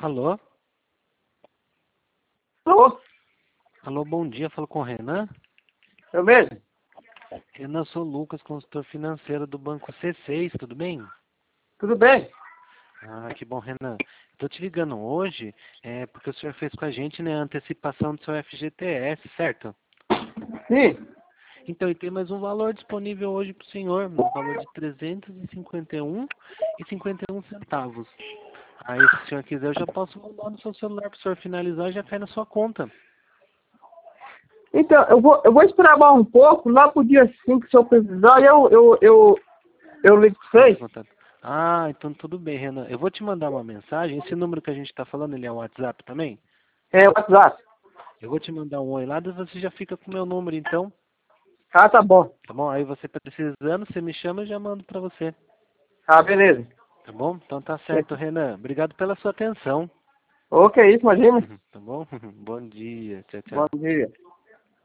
Alô? Alô? Alô, bom dia. Falo com o Renan. Eu mesmo? Renan, sou o Lucas, consultor financeiro do Banco C6, tudo bem? Tudo bem? Ah, que bom, Renan. Estou te ligando hoje porque o senhor fez com a gente, né, a antecipação do seu FGTS, certo? Sim. Então, e tem mais um valor disponível hoje para o senhor, um valor de R$ 351,51. Aí, se o senhor quiser, eu já posso mandar no seu celular para o senhor finalizar e já cai na sua conta. Então, eu vou esperar mais um pouco, lá pro dia 5, se eu precisar, eu ligo pra Entre em vocês. contato. Ah, então tudo bem, Renan. Eu vou te mandar uma mensagem. Esse número que a gente está falando, ele é o WhatsApp também? É, o WhatsApp. Eu vou te mandar um oi lá, daí você já fica com o meu número, então. Ah, tá bom. Tá bom? Aí você precisando, você me chama e já mando pra você. Ah, beleza. Tá bom? Então tá certo, Renan. Obrigado pela sua atenção. Ok, isso, imagina. Tá bom? Bom dia. Tchau, Bom tchau. dia.